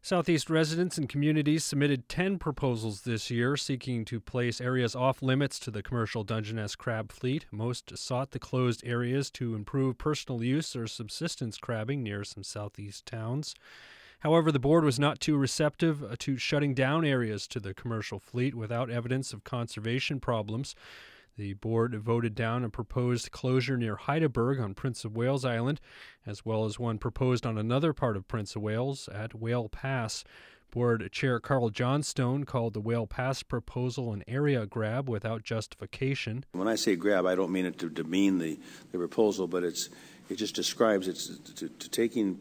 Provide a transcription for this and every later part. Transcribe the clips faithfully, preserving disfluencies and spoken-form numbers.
Southeast residents and communities submitted ten proposals this year seeking to place areas off limits to the commercial Dungeness crab fleet. Most sought the closed areas to improve personal use or subsistence crabbing near some southeast towns. However, the board was not too receptive to shutting down areas to the commercial fleet without evidence of conservation problems. The board voted down a proposed closure near Heidelberg on Prince of Wales Island, as well as one proposed on another part of Prince of Wales at Whale Pass. Board Chair Carl Johnstone called the Whale Pass proposal an area grab without justification. When I say grab, I don't mean it to demean the, the proposal, but it's it just describes it's to, to taking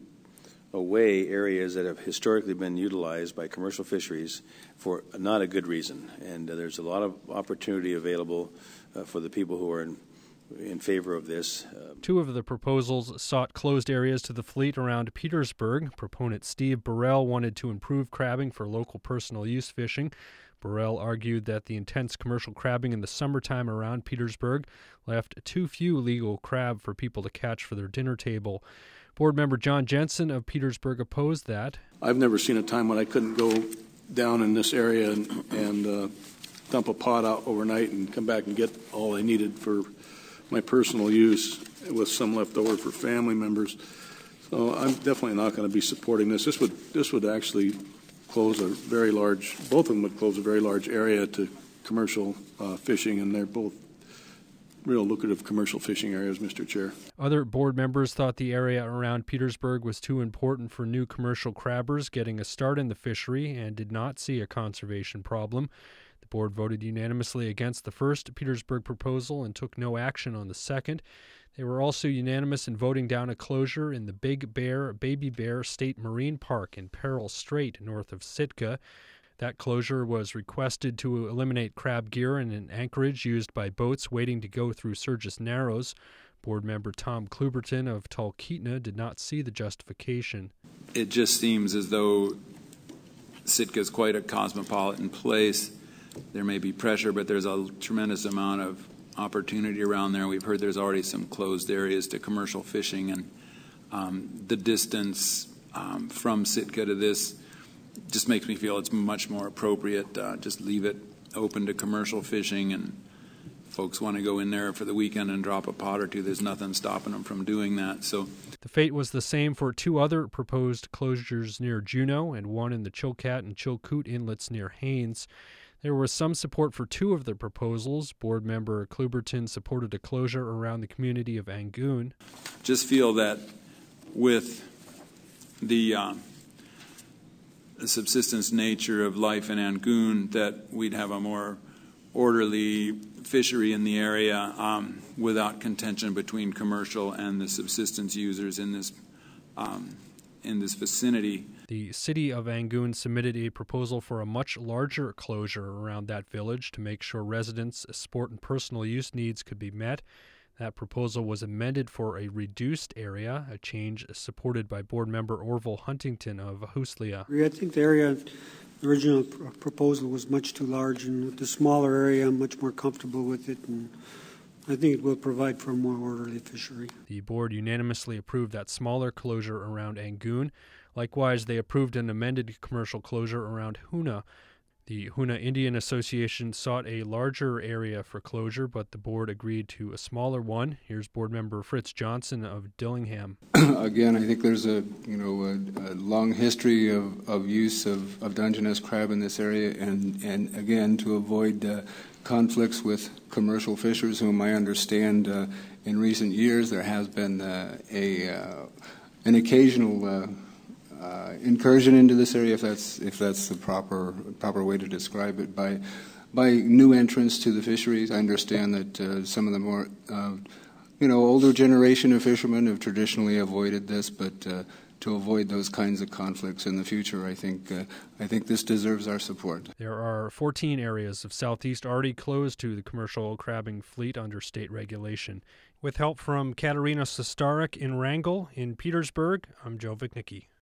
away areas that have historically been utilized by commercial fisheries for not a good reason. And uh, there's a lot of opportunity available uh, for the people who are in, in favor of this. Uh, Two of the proposals sought closed areas to the fleet around Petersburg. Proponent Steve Burrell wanted to improve crabbing for local personal use fishing. Burrell argued that the intense commercial crabbing in the summertime around Petersburg left too few legal crab for people to catch for their dinner table. Board member John Jensen of Petersburg opposed that. I've never seen a time when I couldn't go down in this area and, and uh, dump a pot out overnight and come back and get all I needed for my personal use with some left over for family members. So I'm definitely not going to be supporting this. This would this would actually close a very large, both of them would close a very large area to commercial uh, fishing, and they're both real lucrative commercial fishing areas, Mister Chair. Other board members thought the area around Petersburg was too important for new commercial crabbers getting a start in the fishery and did not see a conservation problem. The board voted unanimously against the first Petersburg proposal and took no action on the second. They were also unanimous in voting down a closure in the Big Bear Baby Bear State Marine Park in Peril Strait north of Sitka. That closure was requested to eliminate crab gear in an anchorage used by boats waiting to go through Sturgis Narrows. Board member Tom Kluberton of Talkeetna did not see the justification. It just seems as though Sitka is quite a cosmopolitan place. There may be pressure, but there's a tremendous amount of opportunity around there. We've heard there's already some closed areas to commercial fishing, and um, the distance um, from Sitka to this just makes me feel it's much more appropriate. Uh, just leave it open to commercial fishing, and folks want to go in there for the weekend and drop a pot or two. There's nothing stopping them from doing that. So the fate was the same for two other proposed closures near Juneau and one in the Chilkat and Chilkoot inlets near Haines. There was some support for two of the proposals. Board member Kluberton supported a closure around the community of Angoon. Just feel that with the uh, the subsistence nature of life in Angoon, that we'd have a more orderly fishery in the area um, without contention between commercial and the subsistence users in this um, in this vicinity. The city of Angoon submitted a proposal for a much larger closure around that village to make sure residents' sport and personal use needs could be met. That proposal was amended for a reduced area, a change supported by board member Orville Huntington of Huslia. I think the area, the original pr- proposal was much too large, and with the smaller area, I'm much more comfortable with it, and I think it will provide for a more orderly fishery. The board unanimously approved that smaller closure around Angoon. Likewise, they approved an amended commercial closure around Hoonah. The Hoonah Indian Association sought a larger area for closure, but the board agreed to a smaller one. Here's board member Fritz Johnson of Dillingham. Again, I think there's a you know a, a long history of, of use of, of Dungeness crab in this area, and, and again, to avoid uh, conflicts with commercial fishers, whom I understand uh, in recent years there has been uh, a uh, an occasional uh, Uh, incursion into this area, if that's if that's the proper proper way to describe it, by by new entrants to the fisheries. I understand that uh, some of the more uh, you know older generation of fishermen have traditionally avoided this, but uh, to avoid those kinds of conflicts in the future, I think uh, I think this deserves our support. There are fourteen areas of Southeast already closed to the commercial crabbing fleet under state regulation. With help from Katerina Sostarek in Wrangell, in Petersburg, I'm Joe Vicnicki.